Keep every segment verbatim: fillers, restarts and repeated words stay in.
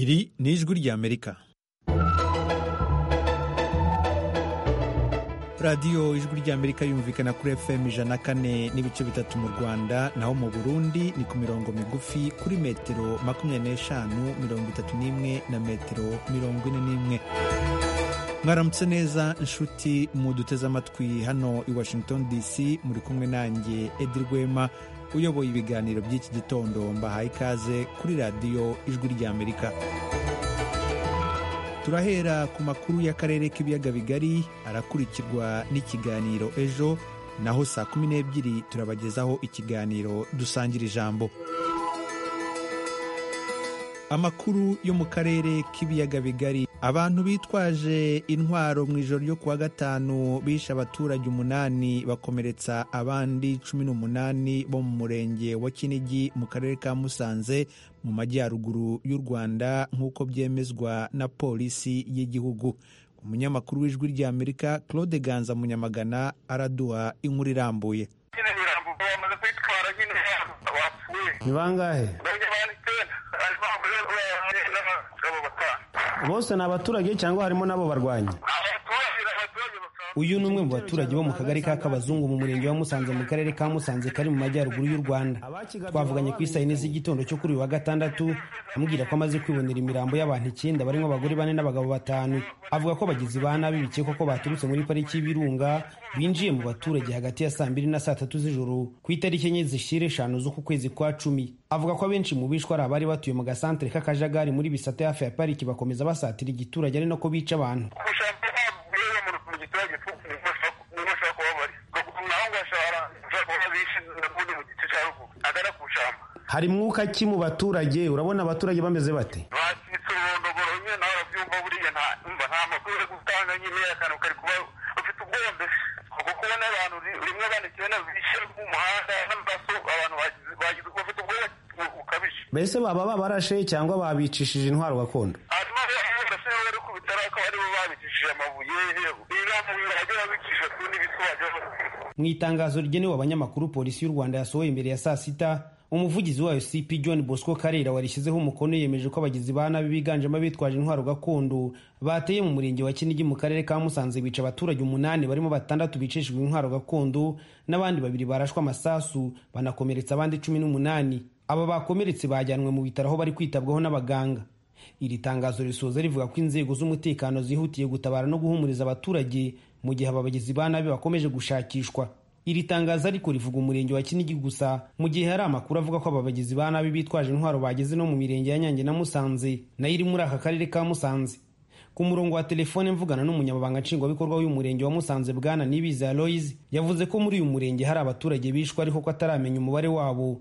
Iri ni ijwi ry'Amerika. radiyo ijwi ry'Amerika yumvikana kuri F M ijana na kane n'ibice bitatu mu Rwanda, naho mu Burundi ni ku mirongo migufi kuri metero makumyabiri n'eshanu, mirongo itatu n'imwe na metero mirongo ine n'imwe. Mwaramutse neza inshuti muduteze amatwi hano i Washington D C, muri kumwe nanjye Edi Rwema uyoboye ibiganiro by'iki gitondo. Mbahaye ikaze kuri radiyo ijwi ry'Amerika. Turahera ku makuru y'akarere k'ibiyaga bigari, arakurikirwa n'ikiganiro ejo, naho saa kumi n'ebyiri turabagezaho ikiganiro dusangira ijambo. Amakuru yo mu karere k'ibiyaga bigari. Abantu bitwaje intwaro mu ijoro ryo kuwa gatanu bishe abaturage umunani bakomeretsa abandi cumi n'umunani bo mu murenge wa Kinigi mu karere ka Musanze mu majyaruguru y'u Rwanda, nk'uko byemezwa na polisi y'igihugu. Umunyamakuru w'ijwi ry'Amerika Claude Ganza Munyamagana araduha inkuru irambuye. Ni bangahe? Bose ni abaturage cyangwa harimo nabo barwanya? Uyu ni umwe mu baturage bo mu kagari ka Kabazungu mu murenge wa Musanze mu karere ka Musanze kari mu majyaruguru y'u Rwanda. Twavuganye ku isaha ine z'igitondo cyo kuri wa gatandatu, amubwira ko amaze kwibonera imirambo y'abantu icyenda barimo abagore bane n'abagabo batanu. Avuga ko abagizi ba nabi bikekwa ko baturutse muri pariki y'Ibirunga binjiye mu baturage hagati ya saa mbiri na saa tatu z'ijoro ku itariki enye zishira eshanu z'uku kwezi kwa cumi. Avuga ko abenshi mu bishwe ari abari batuye mu gasantere k'Akajagari muri Bisate hafi ya pariki, bakomeza basatira igiturage ari nako bica abantu. Hari mwuka ki mu baturage? Urabona abaturage bameze bate? Mbese baba babarashe cyangwa babicishije intwaro gakondo? Mu itangazo rigenewe abanyamakuru, polisi y'u Rwanda yasohoye imbere ya saa sita, umuvugizi wayo C P John Bosco Karera warishyizeho umukono yemeje ko abagizi ba nabi biganjemo abitwaje intwaro gakondo bateye mu murenge wa Kinigi mu karere ka Musanze bica abaturage umunani, barimo batandatu bicishijwe intwaro gakondo n'abandi babiri barashwa amasasu banakomeretsa abandi cumi n'umunani. Aba bakomeretse bajyanwe mu bitaro aho bari kwitabwaho n'abaganga. Iri tangazo risoza rivuga ko inzego z'umutekano zihutiye gutabara no guhumuriza abaturage mu gihe aba bagizi ba nabi bakomeje gushakishwa. Iri tangazo ariko rivuga umurenge wa Kinigi gusa, mu gihe hari amakuru avuga ko aba bagizi ba nabi bitwaje intwaro bageze no mu mirenge ya Nyange na Musanze nayo iri muri aka karere ka Musanze. Ku murongo wa telefone mvugana n'umunyamabanga nshingwabikorwa w'uyu murenge wa Musanze Bwana Nibiza Aloys, yavuze ko muri uyu murenge hari abaturage bishwe ariko ko ataramenya umubare wabo.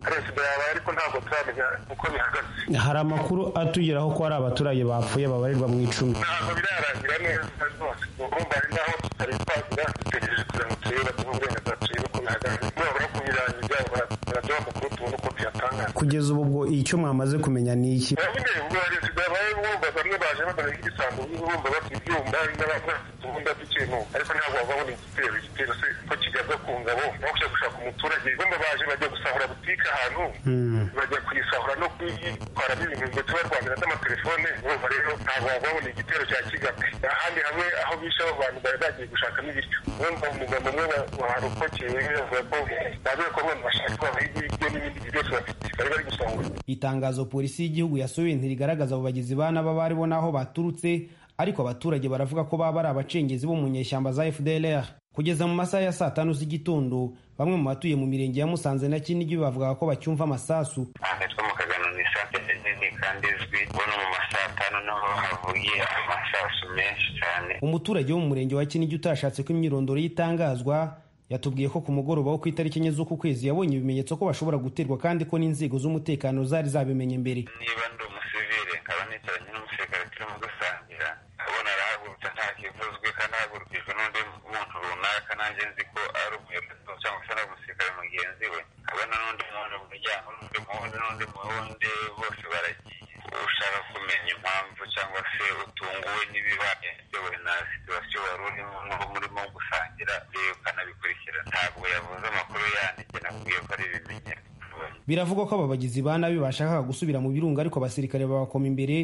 Hari amakuru atugeraho ko hari abaturage bapfuye babarirwa mu icumi. Ntabwo birarangira neza rwose. Urumva ari naho tutari twagira dutegereje kugira ngo turebe uburenganzira turebe ko bihagaze. Nibura kubirangiza baraduha amakuru tubona uko tuyatanga. Kugeza ubu ubwo icyo mwamaze kumenya ni iki? Ubwo hari sigaye bumva bamwe baje bagana igisambo bumva bafite ibyumba n'abafite ubundi bw'ikintu, ariko ntabwo babona igitero igitero se ko kigaza ku ngabo no kujya gushaka umuturage. Bumva baje bajya gusahura butike ahantu, bajya kuyisahura no kuyitwaramo ibintu ngo tubarwanira n'amatelefone. Bumva rero ntabwo babona igitero cya Kigali. Ahandi hamwe aho bishe abo bantu bari bagiye gushakamo ibiryo, bumva umugabo umwe warokokeye yavuga ko bagiye kubona bashaka ibiryo n'ibindi byose bafite bari bari gusahura. Itangazo polisi y'igihugu yasohoye ntirigaragaza abo bagizi ba nabi bari bo naho baturutse, ariko abaturage baravuga ko baba ari abacengezi bo mu nyeshyamba za F D L R. Kugeza mu masaha ya saa tanu z'igitondo, bamwe mu batuye mu mirenge ya Musanze na Kinigi bavuga ko bacyumva amasasu. Ahitwa mu Kagano ni sate nini kandi izwi, bona mu masaha atanu naho havuye amasasu menshi cyane. Umuturage wo mu murenge wa Kinigi utashatse ko imyirondoro yitangazwa yatubwiye ko ku mugoroba wo ku itariki enye z'uku kwezi yabonye ibimenyetso ko bashobora guterwa kandi ko n'inzego z'umutekano zari zabimenye mbere. Niba ndi umusivile nkaba nicaranye n'umusirikare turimo gusangira, abona arahagurutse nta kivuzwe kandi ahagurukijwe n'undi muntu runaka, nanjye nzi ko ari umuyobozi cyangwa se n'umusirikare mugenzi we, abona n'undi muntu mu muryango n'undi muwundi n'undi muwundi, bose baragiye. Ushaka kumenya impamvu cyangwa se utunguwe n'ibibaye bitewe na situwasiyo wari urimo n'uwo murimo gusangira, ukanabikurikira. Ntabwo yavuze amakuru yanditse, nakubwiye ko ari ibimenyetso. Biravugwa ko aba bagizi ba nabi bashakaga gusubira mu Birunga, ariko abasirikare babakoma imbere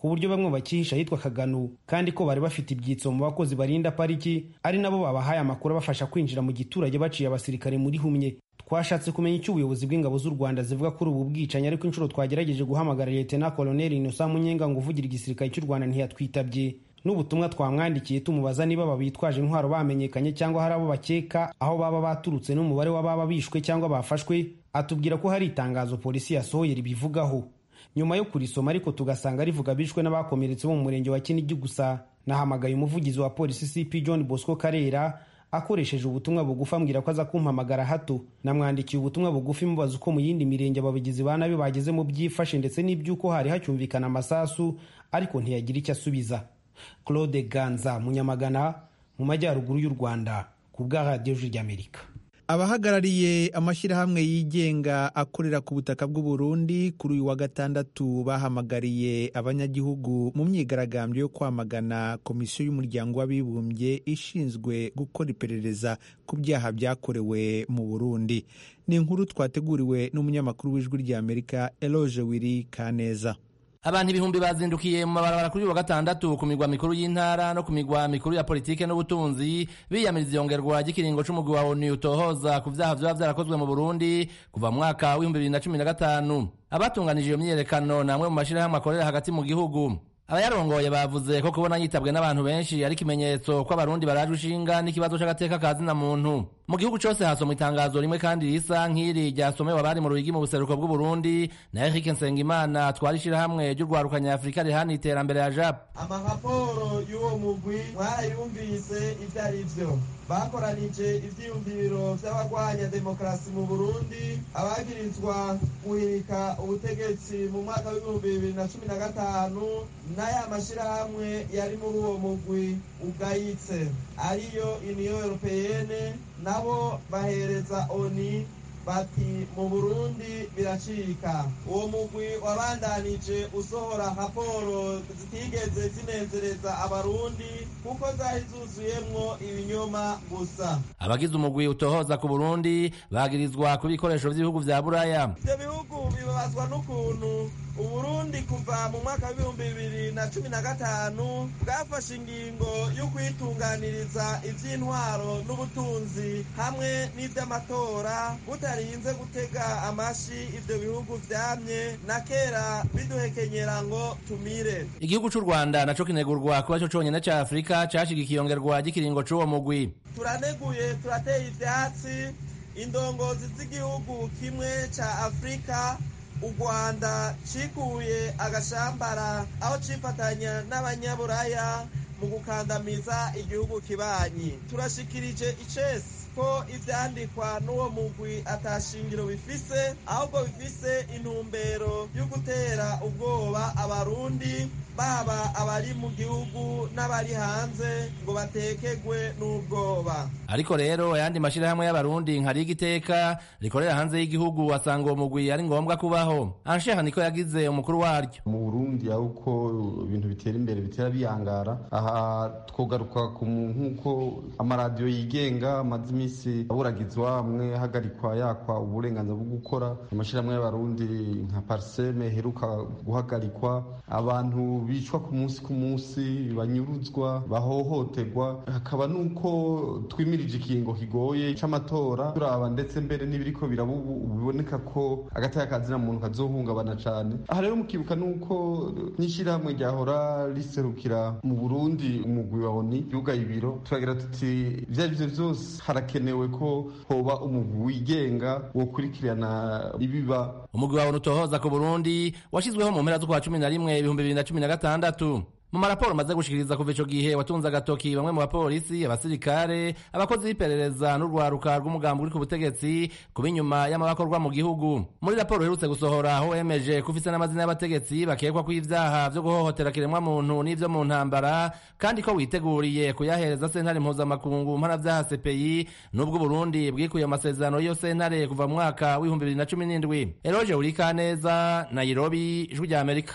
ku buryo bamwe bakihisha ahitwa Kagano, kandi ko bari bafite ibyitso mu bakozi barinda pariki ari nabo babahaye amakuru abafasha kwinjira mu giturage baciye abasirikare muri humye. Twashatse kumenya icyo ubuyobozi bw'ingabo z'u Rwanda zivuga kuri ubu bwicanyi, ariko inshuro twagerageje guhamagara Lieutenant Colonel Innocent Munyenga ngo uvugira igisirikare cy'u Rwanda ntiyatwitabye. N'ubutumwa twamwandikiye tumubaza niba babitwaje intwaro bamenyekanye cyangwa hari abo bakeka, aho baba baturutse n'umubare w'ababa bishwe cyangwa bafashwe, atubwira ko hari itangazo polisi yasohoye ribivugaho. Nyuma yo kurisoma ariko tugasanga rivuga bishwe n'abakomeretse bo mu murenge wa Kinigi gusa. Nahamagaye umuvugizi wa polisi C P John Bosco Karera akoresheje ubutumwa bugufi ambwira ko aza kumpamagara hato. Namwandikiye ubutumwa bugufi mubaza uko mu yindi mirenge ababigizi ba nabi bageze mu byifashe ndetse n'ibyuko hari hacyumvikana amasasu, ariko ntiyagira icyo asubiza. Claude Ganza, Munyamagana, mu majyaruguru y'u Rwanda, ku bwa Radio y'Amerika. Abahagarariye amashyirahamwe yigenga akorera ku butaka bw'u Burundi kuri uyu wa gatandatu bahamagariye abanyagihugu mu myigaragambyo yo kwamagana komisiyo y'umuryango w'abibumbye ishinzwe gukora iperereza ku byaha byakorewe mu Burundi. Ni inkuru twateguriwe n'umunyamakuru w'Ijwi ry'Amerika Eloge Wiri Kaneza. Abantu ibihumbi bazindukiye mu mabarabara kuri wa gatandatu ku migwa mikuru y'intara no ku migwa mikuru ya politike n'ubutunzi biyamiriza iyongerwa ry'ikiringo c'umugwi wa O N U utohoza ku vyaha vyoba vyarakozwe mu Burundi kuva mu mwaka w'ibihumbi bibiri na cumi na gatanu. Abatunganije iyo myiyerekano namwe mu mashirahamwe akorera hagati mu gihugu. Abayarongoye bavuze ko kubona yitabwe n'abantu benshi ari ikimenyetso ko abarundi baraje ushinga n'ikibazo c'agateka kazi na muntu. Mu gihugu cose hasomwa itangazo rimwe kandi risa nk'iri ryasomewe abari mu Ruyigi mu buseruko bw'u Burundi na Eric Nsengimana twarishira hamwe ry'urwarukanya Afrika rihana iterambere ya J A P. Amaraporo y'uwo mugwi mwarayumvise ivyo ari vyo. Bakoranije ivyiyumviro vy'abagwanya demokrasi mu Burundi, abagirizwa guhirika ubutegetsi mu mwaka w'ibihumbi bibiri na cumi na gatanu, n'aya mashirahamwe yari muri uwo mugwi ugayitse ariyo Union Européenne, nabo bahereza O N U bati mu Burundi biracika. Uwo mugwi wabandanije usohora raporo zitigeze zinezereza abarundi kuko zari zuzuyemwo ibinyoma gusa. Abagize umugwi utohoza ku Burundi bagirizwa ku bikoresho vy'ibihugu vya Buraya. Ivyo bihugu bibabazwa n'ukuntu Uburundi kuva mu mwaka w'ibihumbi bibiri na cumi na gatanu bwafashe ingingo yo kwitunganiriza ivy'intwaro n'ubutunzi hamwe n'ivy'amatora butarinze gutega amashi ivyo bihugu vyamye na kera biduhekenyera ngo tumire. Igihugu c'u Rwanda naco kinegurwa kuba cyo conyene ca Afrika cashigikiye iyongerwa ry'ikiringo c'uwo mugwi. Turaneguye, turateye ivyatsi indongozi z'igihugu kimwe ca Afrika u Rwanda cikuye agashambara aho cifatanya n'abanyaburaya mu gukandamiza igihugu kibanyi. Turashikirije icesi ko ivyandikwa n'uwo mugwi atashingiro bifise, ahubwo bifise intumbero yo gutera ubwoba abarundi, baba abari mu gihugu n'abari hanze ngo batekegwe n'ubwoba. Ariko rero ayandi mashirahamwe y'abarundi nka Rigiteka rikorera hanze y'igihugu asanga uwo mugwi ari ngombwa kubaho. Ansheha niko yagize umukuru waryo. Mu Burundi uko ibintu bitera imbere bitera biyangara, aha twogaruka ku nkuko amaradiyo yigenga amaze imisi aburagizwa amwe hagarikwa yakwa uburenganzira bwo gukora. Amashirahamwe y'abarundi nka Parseme heruka guhagarikwa, abantu bicwa ku munsi ku munsi, banyuruzwa, bahohoterwa. Hakaba nuko twimirije ikingo kigoye c'amatora turaba ndetse mbere n'ibiriko birabubu biboneka ko agataya kazina muntu kazohungabana cane. Aha rero mukibuka nuko n'ishirahamwe ryahora riserukira mu Burundi umugwi wa O N U yugaye ibiro, turagira tuti vyarivyo vyose harakenewe ko hoba umugwi wigenga wo kurikirana ibiba. Umugwi wa O N U utohoza ku Burundi washizweho mu mpera z'ukwa cumi na rimwe ibihumbi bibiri na cumi na gatandatu. Mu maraporo maze gushikiriza kuva ico gihe watunze agatoki bamwe mu bapolisi, abasirikare, abakozi b'iperereza n'urwaruka rw'umugambi uri ku butegetsi kuba inyuma y'amabakorwa mu gihugu. Muri raporo iherutse gusohora aho wemeje kufise n'amazina y'abategetsi bakekwa kw'ivyaha vyo guhohotera kiremwa muntu n'ivyo mu ntambara, kandi ko witeguriye kuyahereza sentare mpuzamakungu mpanavyaha C P I, n'ubwo Burundi bwikuye amasezerano y'iyo sentare kuva mu mwaka w'ibihumbi bibiri na cumi n'indwi. Eloge Urikaneza, Nairobi, Ijwi ry'Amerika.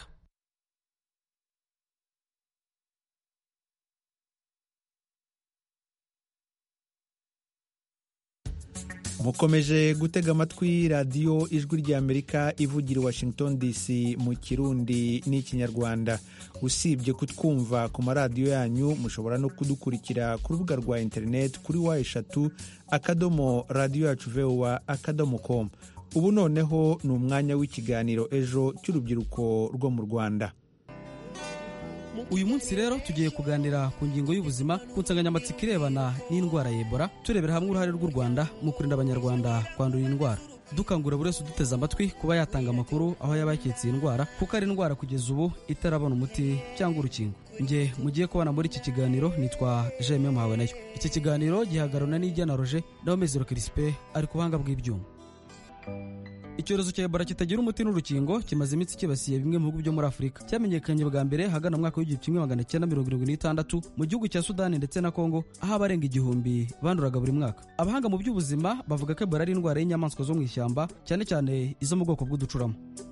mukomeje gutega amatwi radiyo ijwi ry'Amerika ivugira i Washington D C mu kirundi n'ikinyarwanda. Usibye kutwumva ku maradiyo yanyu, mushobora no kudukurikira ku rubuga rwa interineti kuri wa eshatu akadomo radiyo yacu voa akadomo com. Ubu noneho ni umwanya w'ikiganiro ejo cy'urubyiruko rwo mu Rwanda. Uyu munsi rero tugiye kuganira ku ngingo y'ubuzima ku nsanganyamatsiko irebana n'indwara ya Ebola, turebera hamwe uruhare rw'u Rwanda mu kurinda abanyarwanda kwandura iyi ndwara, dukangurira buri wese uduteze amatwi kuba yatanga amakuru aho yaba yaketse iyi ndwara, kuko ari indwara kugeza ubu itarabona umuti cyangwa urukingo. Nge mugiye kubana muri iki kiganiro nitwa Jaime Muhawe nayo. Iki kiganiro gihagararana n'Ijyana Roger naho Mezero Crispe ari ku buhanga bw'ibyuma. Icyorezo cya Ebola kitagira umuti n'urukingo kimaze iminsi kibasiye bimwe mu bihugu byo muri Afurika. Cyamenyekanye bwa mbere hagana mu mwaka w'igihumbi kimwe magana cyenda mirongo irindwi n'itandatu mu gihugu cya Sudani ndetse na Kongo, aho abarenga igihumbi banduraga buri mwaka. Abahanga mu by'ubuzima bavuga ko Ebola ari indwara y'inyamaswa zo mu ishyamba, cyane cyane izo mu bwoko bw'uducurama.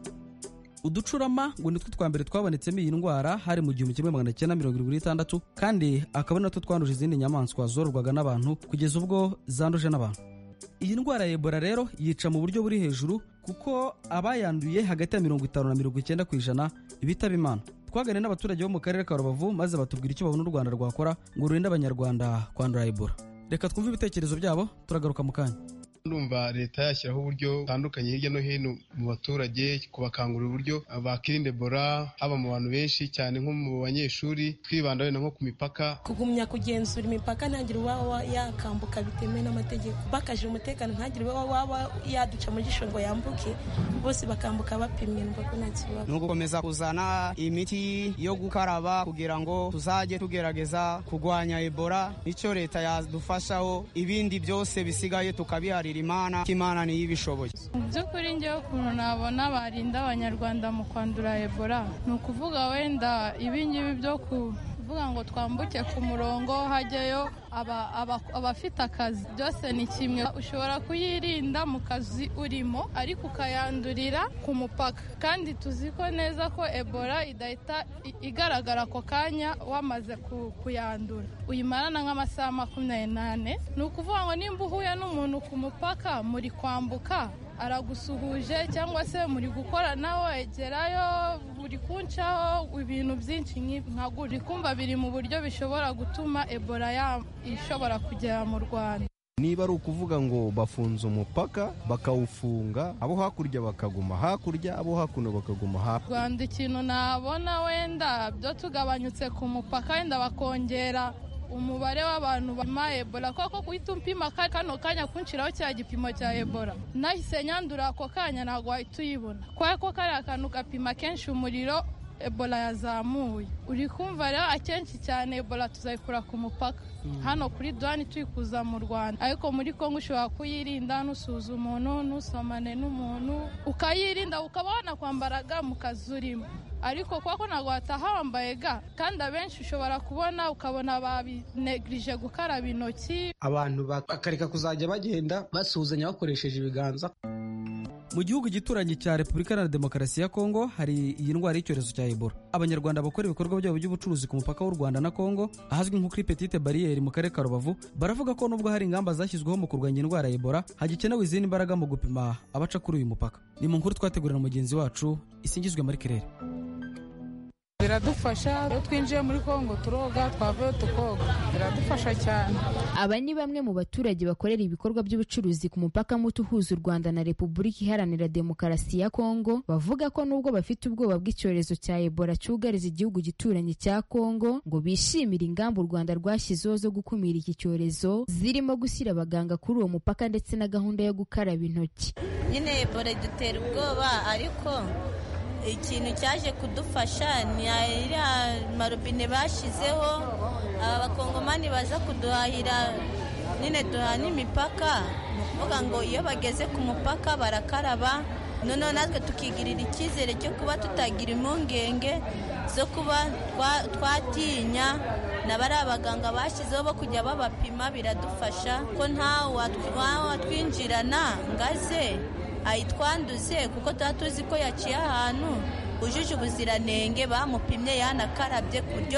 Uducurama ngo nitwo twa mbere twabonetsemo iyi ndwara hari mu gihumbi kimwe magana cyenda mirongo irindwi n'itandatu, kandi akaba natwo twanduje izindi nyamaswa zororwaga n'abantu kugeza ubwo zanduje n'abantu. Iyi ndwara ya Ebola rero yica mu buryo buri hejuru, kuko abayanduye hagati ya mirongo itanu na mirongo icyenda ku ijana bitaba Imana. Twaganiriye n'abaturage bo mu karere ka Rubavu maze batubwira icyo babona u Rwanda rwakora ngo rurinde abanyarwanda kwandura Ebola. Reka twumve ibitekerezo byabo, turagaruka mu kanya. Ndumva leta yashyiraho uburyo butandukanye hirya no hino mu baturage, kubakangurira uburyo bakirinda Ebola, haba mu bantu benshi cyane nko mu banyeshuri, twibanda wenda nko ku mipaka, kugumya kugenzura imipaka, ntagire uwaba yakambuka bitemewe n'amategeko, bakaje umutekano, ntagire uwaba yaduca mu gisho ngo yambuke, bose bakambuka bapimwe ko nta kibazo. No gukomeza kuzana imiti yo gukaraba kugira ngo tuzajye tugerageza kurwanya Ebola, nicyo leta yadufashaho, ibindi byose bisigaye tukabiharira Imana, Imana niyo ibishoboye. Mu by'ukuri njyewe ukuntu nabona barinda abanyarwanda mu kwandura Ebola, ni ukuvuga wenda ibingibi byo kuvuga ngo twambuke ku murongo hajyayo abafite akazi, byose ni kimwe. Ushobora kuyirinda mu kazi urimo ariko ukayandurira ku mupaka, kandi tuzi ko neza ko Ebola idahita igaragara ako kanya wamaze kuyandura, uyimarana nk'amasaha makumyabiri n'ane. Ni ukuvuga ngo nimba uhuye n'umuntu ku mupaka muri kwambuka, aragusuhuje cyangwa se muri gukora nawe egerayo, buri kuncaho ibintu byinshi nka guri kumva biri mu buryo bishobora gutuma Ebola ya ishobora kugera mu Rwanda. Niba ari ukuvuga ngo bafunze umupaka bakawufunga, abo hakurya bakaguma hakurya, abo hakuno bakaguma hakurya. Rwanda ikintu nabona wenda byo tugabanyutse ku mupaka, wenda bakongera umubare w'abantu bapima Ebola, kuko kuhita umpima kano kanya kunshiraho cya gipimo cya Ebola nahise nyandura ako kanya ntabwo wahita uyibona, kuko kari akantu gapima kenshi umuriro Ebola yazamuye. Uri kumva rero akenshi cyane Ebola tuzayikura ku mupaka, hano kuri douane tuyikuza mu Rwanda, ariko muri Kongo ushobora kuyirinda nusuza umuntu, nusomane n'umuntu, ukayirinda ukaba wanakwambaraga mu kazi urimo, ariko kuko ntabwo wataha wambaye ga, kandi abenshi ushobora kubona ukabona babinegrije gukaraba intoki, abantu bakareka kuzajya bagenda basuhuzanya bakoresheje ibiganza. Mu gihugu gituranye cya Repubulika Iharanira Demokarasi ya Kongo hari iyi ndwara y'icyorezo cya Ebola. Abanyarwanda bakora ibikorwa byabo by'ubucuruzi ku mupaka w'u Rwanda na Kongo, ahazwi nko kuri Petite Barriere mu karere ka Rubavu, baravuga ko nubwo hari ingamba zashyizweho mu kurwanya indwara ya Ebola, hagikenewe izindi mbaraga mu gupima abaca kuri uyu mupaka. Ni mu nkuru twategurira mugenzi wacu Isingizwe Marie Claire. Biradufasha iyo twinjiye muri Kongo turoga, twavuye tukoga, biradufasha cyane. Aba ni bamwe mu baturage bakorera ibikorwa by'ubucuruzi ku mupaka muto uhuza u Rwanda na Repubulika Iharanira Demokarasi ya Kongo, bavuga ko nubwo bafite ubwoba bw'icyorezo cya Ebola cyugariza igihugu gituranye cya Kongo, ngo bishimira ingamba u Rwanda rwashyizeho zo gukumira iki cyorezo, zirimo gushyira abaganga kuri uwo mupaka ndetse na gahunda yo gukaraba intoki. Nyine Ebola idutera ubwoba, ariko ikintu cyaje kudufasha ni iriya marobine bashyizeho, aba bakongomani baza kuduhahira, nyine duhana imipaka, ni ukuvuga ngo iyo bageze ku mupaka barakaraba, noneho natwe tukigirira icyizere cyo kuba tutagira impungenge zo kuba twatinya, n'abari abaganga bashyizeho bo kujya babapima, biradufasha ko nta watwinjirana ngaze ayitwanduze, kuko tuba tuzi ko yaciye ahantu ujuje ubuziranenge, bamupimye yanakarabye, ku buryo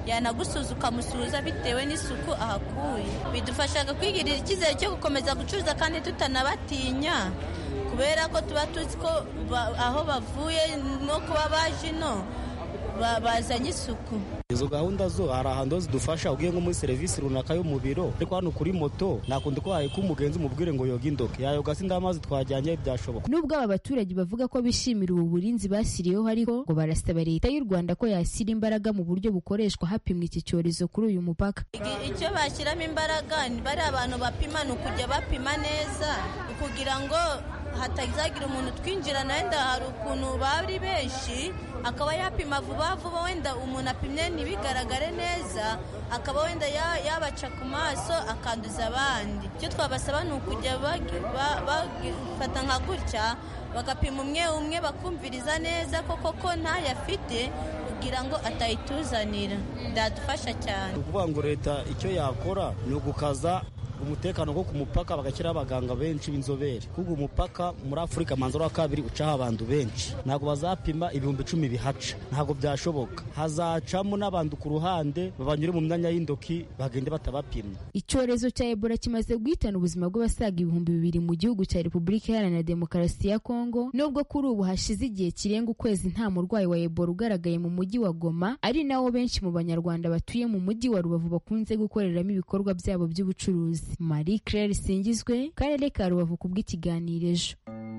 yanagusuza ukamusuhuza bitewe n'isuku ahakuye. Bidufashaga kwigirira icyizere cyo gukomeza gucuruza kandi tutanabatinya, kubera ko tuba tuzi ko aho bavuye no kuba baje ino bazanye isuku. Izo gahunda zo hari ahantu zidufasha, ugiye nko muri serivisi runaka yo mu biro, ariko hano kuri moto nakundi ko hari kumugenzi umubwire ngo yoga indoke yayoga sinda amazi twajyanye byashoboka. Nubwo aba baturage bavuga ko bishimira ubu burinzi basiriyeho, ariko ngo barasaba leta y'u Rwanda ko yashyira imbaraga mu buryo bukoreshwa hapimwa iki cyorezo kuri uyu mupaka. Icyo bashyiramo imbaraga bari abantu bapima ni ukujya bapima neza kugira ngo hatazagira umuntu twinjirana. Wenda hari ukuntu bari benshi akaba yapima vuba vuba, wenda umuntu apimye ntibigaragare neza, akaba wenda yabaca ku maso akanduza abandi. Icyo twabasaba ni ukujya bafata nka gutya bagapima umwe umwe bakumviriza neza ko koko ntayo afite kugira ngo atayituzanira. Byadufasha cyane. Ni ukuvuga ngo leta icyo yakora ni ugukaza umutekano wo ku mupaka, bagashyiraho abaganga benshi b'inzobere, kuko umupaka muri Afurika manzoro wa kabiri ucaho abantu benshi, ntabwo bazapima ibihumbi icumi bihaca, ntabwo byashoboka. Hazacamo n'abantu ku ruhande babanyure mu myanya y'indoki bagende batabapimye. Icyorezo cya Ebola kimaze guhitana ubuzima bw'abasaga ibihumbi bibiri mu gihugu cya Repubulika Iharanira Demokarasi ya Kongo, nubwo kuri ubu hashize igihe kirenga ukwezi nta murwayi wa Ebola ugaragaye mu mujyi wa Goma, ari nawo benshi mu Banyarwanda batuye mu mujyi wa Rubavu bakunze gukoreramo ibikorwa byabo by'ubucuruzi. Marie Claire Singizwe, Karere ka Rubavu ku bw'ikiganiro Ejo.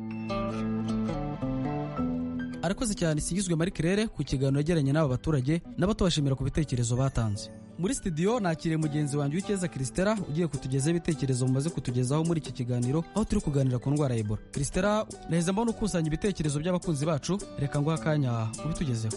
Arakoze cyane Singizwe Marie Claire ku kiganiro yagiranye n'aba baturage, n'abatubashimira ku bitekerezo batanze. Muri studio nakiriye mugenzi wanjye w'Icyeza Christela ugiye kutugezaho ibitekerezo mumaze kutugezaho muri iki kiganiro, aho turi kuganira ku ndwara ya Ebola. Christela, naheze mbona ukusanya ibitekerezo by'abakunzi bacu, reka nguha akanya ubitugezeho.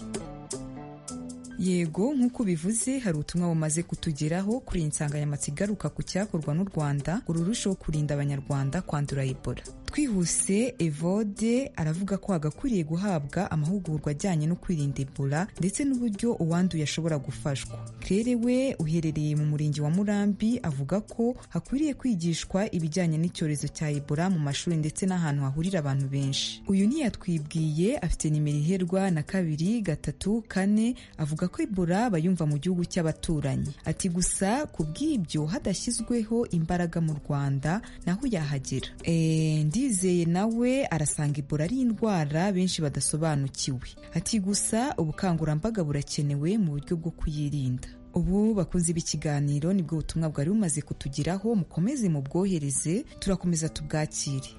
Yego, nk'uko bivuze hari ubutumwa bumaze kutugeraho kuri iyi nsanganyamatsiko igaruka ku cyakorwa n'u Rwanda ngo rurusheho kurinda Abanyarwanda kwandura Ebola. Twihuse Evode aravuga ko hagakwiriye guhabwa amahugurwa ajyanye no kwirinda Ebola ndetse n'uburyo uwanduye ashobora gufashwa. Claire we uherereye mu murenge wa Murambi avuga ko hakwiriye kwigishwa ibijyanye n'icyorezo cya Ebola mu mashuri ndetse n'ahantu hahurira abantu benshi. Uyu ntiyatwibwiye, afite nimero iherwa na kabiri gatatu kane, avuga ko Ebola bayumva mu gihugu cy'abaturanyi. Ati gusa ku bw'ibyo hadashyizweho imbaraga mu Rwanda naho yahagera. E, Ndizeye nawe arasanga Ebola ari indwara benshi badasobanukiwe. Ati gusa ubukangurambaga burakenewe mu buryo bwo kuyirinda. Ubu bakunze b'ikiganiro nibwo butumwa bwari bumaze kutugeraho, mukomeze mu bwohereze, turakomeza tubwakire.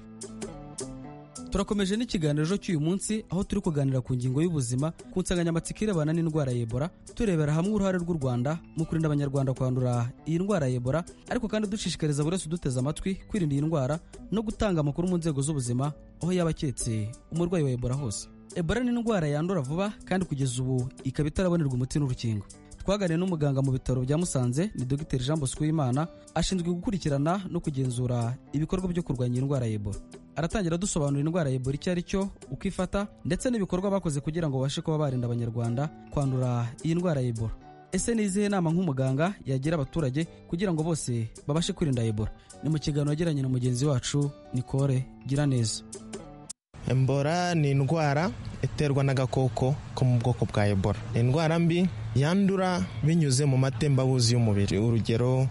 Turakomeje n'ikiganiro cy'uyu munsi, aho turi kuganira ku ngingo y'ubuzima ku nsanganyamatsiko irebana n'indwara ya Ebola, turebera hamwe uruhare rw'u Rwanda mu kurinda Abanyarwanda kwandura iyi ndwara ya Ebola, ariko kandi dushishikariza buri wese uduteze amatwi kwirinda iyi ndwara no gutanga amakuru mu nzego z'ubuzima aho yaba aketse umurwayi wa Ebola hose. Ebola ni indwara yandura vuba kandi kugeza ubu ikaba itarabonerwa umuti n'urukingo. Twaganiriye n'umuganga mu bitaro bya Musanze, ni Dr Jean Bosco Uwimana, ashinzwe gukurikirana no kugenzura ibikorwa byo kurwanya indwara ya Ebola. Aratangira dusobanura indwara ya Ebola icyo ari cyo, uko ifata ndetse n'ibikorwa bakoze kugira ngo babashe kuba barinda Abanyarwanda kwandura iyi ndwara ya Ebola. Ese ni izihe nama nk'umuganga yagira abaturage kugira ngo bose babashe kwirinda Ebola? Ni mu kiganiro yagiranye na mugenzi wacu Nicole Giraneza. Ebola ni indwara iterwa n'agakoko ko mu bwoko bwa Ebola. Ni indwara mbi yandura binyuze mu matembabuzi y'umubiri, urugero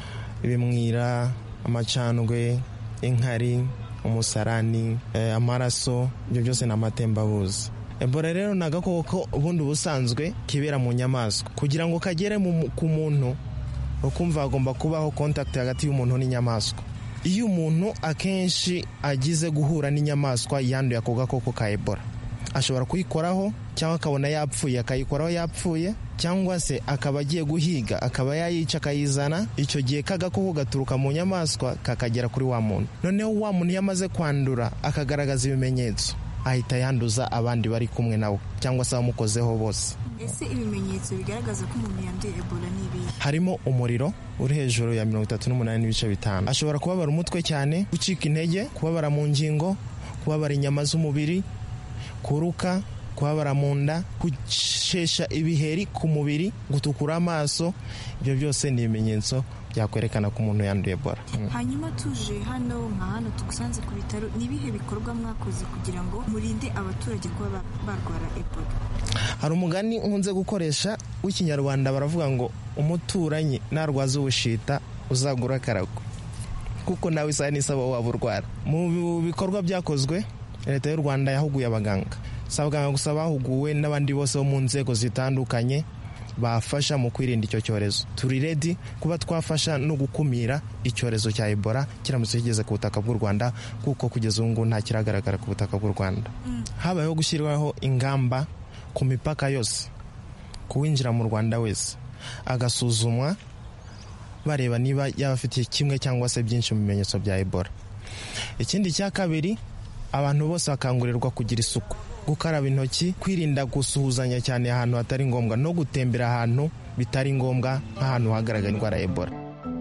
ibimwira, amacandwe, inkari, umusarani, eh, amaraso, ibyo byose ni amatembabuzi. Ebola rero ni agakoko ubundi ubusanzwe kibera mu nyamaswa. Kugira ngo kagere ku muntu ukumva hagomba kubaho contact hagati y'umuntu n'inyamaswa. Iyo umuntu akenshi agize guhura n'inyamaswa yanduye ako gakoko ka Ebola, ashobora kuyikoraho cyangwa akabona yapfuye akayikoraho yapfuye, cyangwa se akaba agiye guhiga akaba yayica akayizana, icyo gihe kagakoko gaturuka mu nyamaswa kakagera kuri wa muntu. Noneho wa muntu yamaze kwandura akagaragaza ibimenyetso, ahita yanduza abandi bari kumwe nawe cyangwa se abamukozeho bose. Ese ibimenyetso bigaragaza ko umuntu yanduye Ebola ni ibihe? Harimo umuriro uri hejuru ya mirongo itatu n'umunani n'ibice bitanu, ashobora kubabara umutwe cyane, gucika intege, kubabara mu ngingo, kubabara inyama z'umubiri, kuruka, kubabara mu nda, gushesha ibiheri ku mubiri, gutukura amaso. Ibyo byose ni ibimenyetso byakwerekana ko umuntu yanduye Ebola. Hanyuma tuje hano nka hano tugusanze ku bitaro, nibihe bikorwa mwakoze kugira ngo murinde abaturage kuba barwara Ebola? Hari umugani nkunze gukoresha w'ikinyarwanda, baravuga ngo umuturanyi narwaza ubushita uzagura karago, kuko nawe isa n'isaba waba urwara. Mu bikorwa byakozwe, leta y'u Rwanda yahuguye abaganga, si abaganga gusa bahuguwe n'abandi bose bo mu nzego zitandukanye bafasha mu kwirinda icyo cyorezo. Turi ready kuba twafasha no gukumira icyorezo cya Ebola kiramutse kigeze ku butaka bw'u Rwanda, kuko kugeza ubu nta kiragaragara ku butaka bw'u Rwanda. Habayeho gushyirwaho ingamba ku mipaka yose, kuwinjira mu Rwanda wese agasuzumwa bareba niba yaba afite kimwe cyangwa se byinshi mu bimenyetso bya Ebola. Ikindi cya kabiri, abantu bose bakangurirwa kugira isuku, gukaraba intoki, kwirinda gusuhuzanya cyane ahantu hatari ngombwa, no gutembera ahantu bitari ngombwa nk'ahantu hagaragara indwara ya Ebola.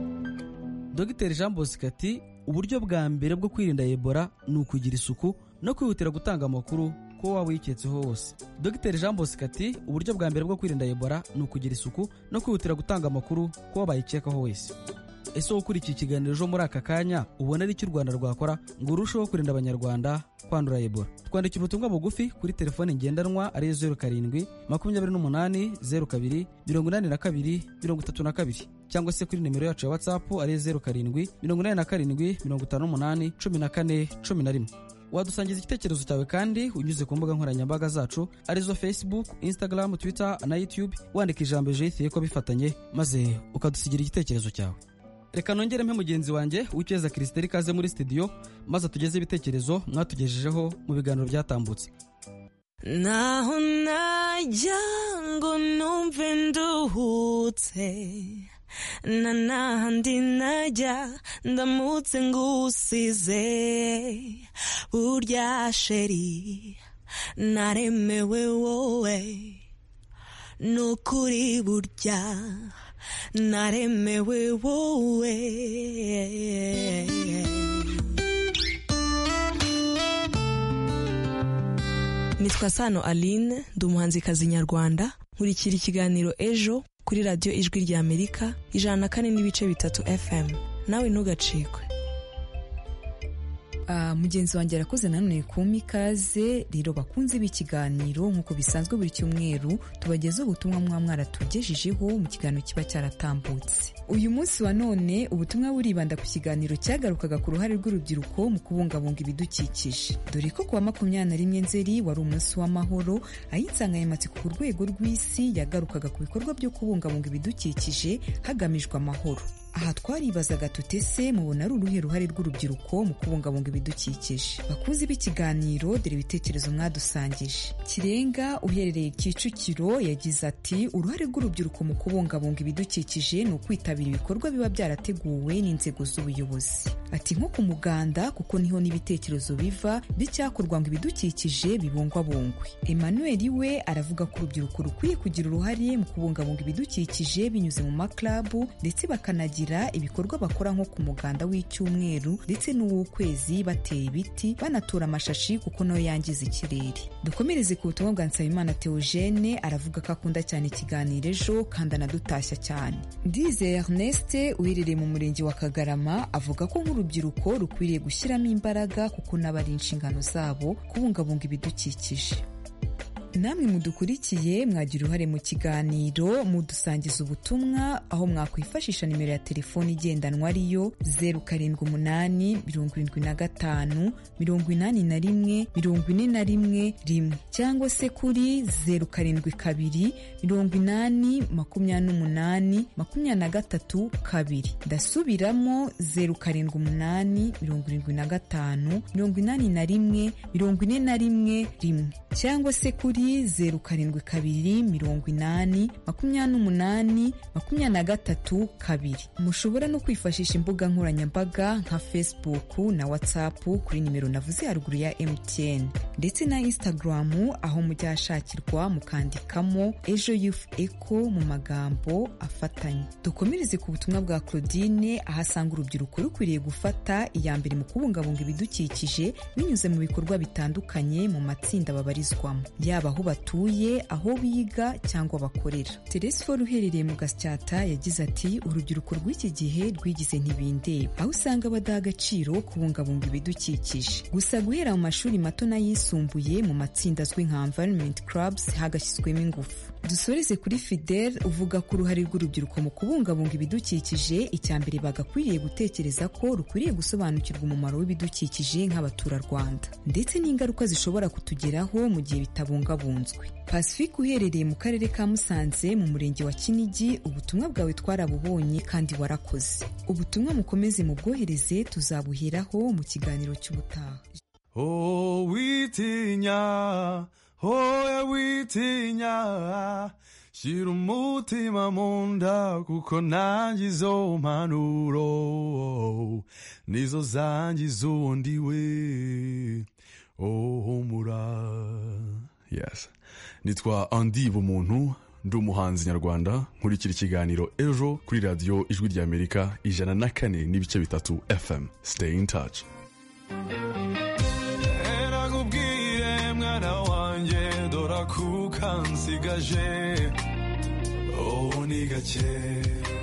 Dr Jean Bosco ati uburyo bwa mbere bwo kwirinda Ebola ni ukugira isuku no kwihutira gutanga amakuru ko waba uyiketseho hose. Dr Jean Bosco ati uburyo bwa mbere bwo kwirinda Ebola ni ukugira isuku no kwihutira gutanga amakuru ko waba uyikekaho wese. Ese wowe ukurikiye ikiganiro ejo muri aka kanya ubona ari icyo u Rwanda rwakora ngo urusheho kurinda abanyarwanda kwandura Ebola? Twandikira ubutumwa bugufi kuri telefone ngendanwa ari zeru karindwi makumyabiri n'umunani zeru kabiri mirongo inani na kabiri mirongo itatu na kabiri, cyangwa se kuri nimero yacu ya WhatsApp ari zeru karindwi mirongo inani na karindwi mirongo itanu n'umunani cumi na kane cumi na rimwe. Wadusangiza igitekerezo cyawe kandi unyuze ku mbuga nkoranyambaga zacu arizo Facebook, Instagram, Twitter na YouTube, wandika ijambo Ejithye ko bifatanye maze ukadusigira igitekerezo cyawe. Reka nongere mpe mugenzi wanjye Uwikeza Christelle kaze muri studio maze atugeze ibitekerezo mwatugejejeho mu biganiro byatambutse. Naho najya ngo numve nduhutse, na nahandi najya ndamutse ngusize, burya sheri naremewe wowe, nukuri burya naremewe wowe. Nitwa Sano Aline, ndi umuhanzikazi nyarwanda, nkurikira ikiganiro ejo kuri radiyo Ijwi rya Amerika ijana na kane n'ibice bitatu F M. Nawe ntugacikwe. Uh, mugenzi wanjye arakoze nanone kumpa ikaze. Rero bakunze b'ikiganiro nk'uko bisanzwe buri cyumweru tubagezaho ubutumwa mwa mwaratugejejeho mu kiganiro kiba cyaratambutse. Uyu munsi wa none ubutumwa buribanda ku kiganiro cyagarukaga ku ruhare rw'urubyiruko mu kubungabunga ibidukikije, dore ko kuwa makumyabiri na rimwe Nzeri wari umunsi w'amahoro, aho insanganyamatsiko ku rwego rw'isi yagarukaga ku bikorwa byo kubungabunga ibidukikije hagamijwe amahoro. Aha twaribazaga tutese mubona ari uruhe ruhare rw'urubyiruko mu kubungabunga ibidukikije? Bakuzi b'ikiganiro dore ibitekerezo mwadusangije. Kirenga uherereye Kicukiro yagize ati uruhare rw'urubyiruko mu kubungabunga ibidukikije ni ukwitabira ibikorwa biba byarateguwe n'inzego z'ubuyobozi. Ati nko ku muganda, kuko niho n'ibitekerezo biva by'icyakorwa ngo ibidukikije bibungwabungwe. Emmanuel we aravuga ko urubyiruko rukwiye kugira uruhare mu kubungabunga ibidukikije binyuze mu maklabu ndetse bakanagira ibikorwa bakora nko ku muganda w'icyumweru ndetse n'uw'ukwezi bateye ibiti banatura amashashi kuko nayo yangiza ikirere. Dukomereze ku butumwa bwa Nsabimana Theogene, aravuga ko akunda cyane ikiganiro ejo kandi anadutashya cyane. Ndize Ernest uherereye mu murenge wa Kagarama avuga ko nk'urubyiruko rukwiriye gushyiramo imbaraga kuko n'abari inshingano zabo kubungabunga ibidukikije. Namwe mudukurikiye mwagira uruhare mu kiganiro mudusangiza ubutumwa, aho mwakwifashisha nimero ya telefoni igendanwa ariyo zeru karindwi umunani mirongo irindwi na gatanu mirongo inani na rimwe mirongo ine na rimwe rimwe, cyangwa se kuri zeru karindwi kabiri mirongo inani makumyabiri n'umunani makumyabiri na gatatu kabiri. Ndasubiramo zeru karindwi umunani mirongo irindwi na gatanu mirongo inani na rimwe mirongo ine na rimwe rimwe, cyangwa se kuri zeru karindwi kabiri mirongo inani makumyabiri n'umunani makumyabiri na gatatu kabiri. Mushobora no kwifashisha imbuga nkoranyambaga nka Facebook na WhatsApp kuri nimero navuze haruguru ya M T N, ndetse na Instagram aho mujya hashakirwa mukandikamo Ejo Youth Echo mu magambo afatanye. Dukomereze ku butumwa bwa Claudine ahasanga urubyiruko rukwiriye gufata iya mbere mu kubungabunga ibidukikije binyuze mu bikorwa bitandukanye mu matsinda babarizwamo, yaba kuva aho batuye, aho biga cyangwa bakorera. Teresiforo uherereye mu Gasyata yagize ati urubyiruko rw'iki gihe rwigize ntibindeba, aho usanga badaha agaciro kubungabunga ibidukikije. Gusa guhera mu mashuri mato n'ayisumbuye mu matsinda azwi nka environment clubs hagashyizwemo ingufu. Dusoreze kuri Fidel uvuga ko uruhare rw'urubyiruko mu kubungabunga ibidukikije icya mbere bagakwiriye gutekereza ko rukwiriye gusobanukirwa umumaro w'ibidukikije nk'abaturarwanda ndetse n'ingaruka zishobora kutugeraho mu gihe bitabungabunzwe. Pacifique uherereye mu karere ka Musanze mu murenge wa Kinigi, ubutumwa bwawe twarabubonye kandi warakoze. Ubutumwa mukomeze mu bwohereze, tuzabuheraho mu kiganiro cy'ubutaha. Oh witinya, hoya witinya, shira umutima mu nda kuko nanjye izo mpanuro nizo zangiza undi we. Oh humura. Yes. Nitwa Andy Bumuntu, ndi umuhanzi nyarwanda, nkurikira ikiganiro Ejo kuri radio Ijwi rya Amerika ijana na kane n'ibice bitatu F M. Stay in touch. Erakubwire mwana wanjye dora kuka nsigaje, oh ni gake.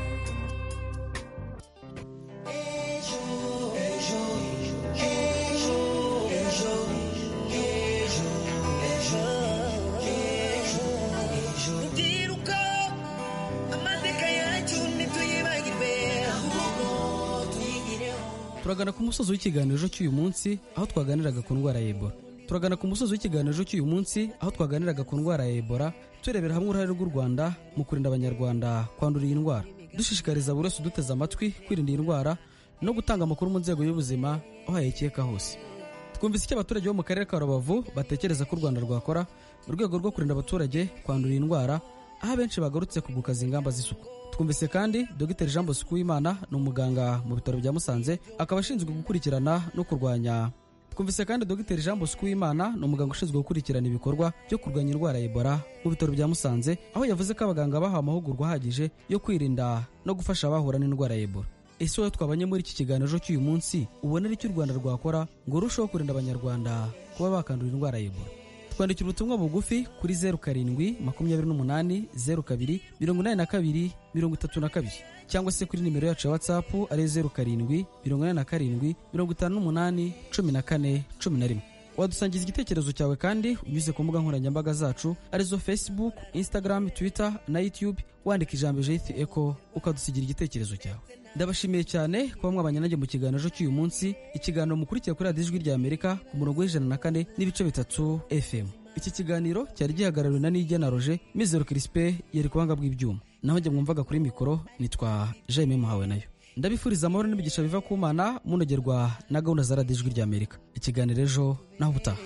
turagana ku musozi w'ikiganiro cy'uyu munsi aho twaganiraga ku ndwara ya Ebola. Turagana ku musozi w'ikiganiro cy'uyu munsi aho twaganiraga ku ndwara ya Ebola, turebera hamwe uruhare rw'u Rwanda mu kurinda abanyarwanda kwandura iyi ndwara, dushishikariza buri wese uduteze amatwi kwirinda iyi ndwara no gutanga amakuru mu nzego y'ubuzima aho yayikeka hose. Twumvise icyo abaturage bo mu karere ka Rubavu batekereza ko u Rwanda rwakora mu rwego rwo kurinda abaturage kwandura iyi ndwara, aho abenshi bagarutse ku gukaza ingamba z'isuku. Twumvise kandi Dr Jean Bosco Uwimana ni umuganga mu bitaro bya Musanze, akaba ashinzwe gukurikirana no kurwanya. Twumvise kandi Dr Jean Bosco Uwimana ni umuganga ushinzwe gukurikirana ibikorwa byo kurwanya indwara ya Ebola mu bitaro bya Musanze, aho yavuze ko abaganga bahawe amahugurwa ahagije yo kwirinda no gufasha abahura n'indwara ya Ebola. Ese wowe twabanye muri iki kiganiro cy'uyu munsi ubona ari cyo u Rwanda rwakora ngo rusheho kurinda abanyarwanda kuba bakandura indwara ya Ebola? Twandikira ubutumwa bugufi kuri zeru karindwi makumyabiri n'umunani zeru kabiri mirongo inani na kabiri mirongo itatu na kabiri cyangwa se kuri nimero yacu ya WhatsApp ari zeru karindwi mirongo inani na karindwi mirongo itanu n'umunani cumi na kane cumi na rimwe. Wadusangiza igitekerezo cyawe kandi unyuze ku mbuga nkoranyambaga zacu arizo Facebook, Instagram, Twitter na YouTube, wandika ijambo J Echo ukadusigira igitekerezo cyawe. Ndabashimiye cyane kuba mwabanye nanjye mu kiganiro cy'uyu munsi, ikiganiro mukurikiye kuri Radio Ijwi rya Amerika ku murongo w'ijana na kane n'ibice bitatu F M. Iki kiganiro cyari gihagarariwe na Nijye na Roger, Mizero Crispe yari kubanga bw'ibyuma. Naho njye mwumvaga kuri mikoro nitwa Jaime Muhawe nayo. Ndabifuriza amahoro n'imigisha biva ku Mana, munogerwa na gahunda za Radio Ijwi rya Amerika. Ikiganiro Ejo naho butaha.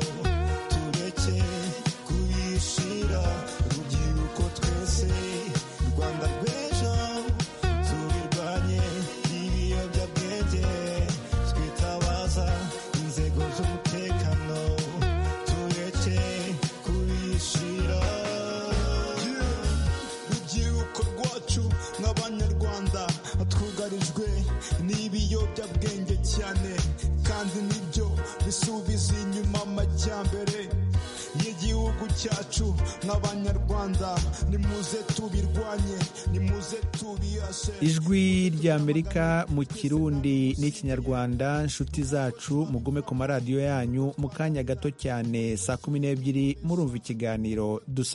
Kubishira urubyiruko twese n'ibiyobyabwenge cyane kandi nibyo bisubiza inyuma amajyambere y'igihugu cyacu nk'abanyarwanda. Nimuze tubirwanye, nimuze tubihashe. Ijwi ry'Amerika mu Kirundi n'Ikinyarwanda. Nshuti zacu mugume ku maradiyo yanyu, mu kanya gato cyane saa kumi n'ebyiri murumva ikiganiro dusa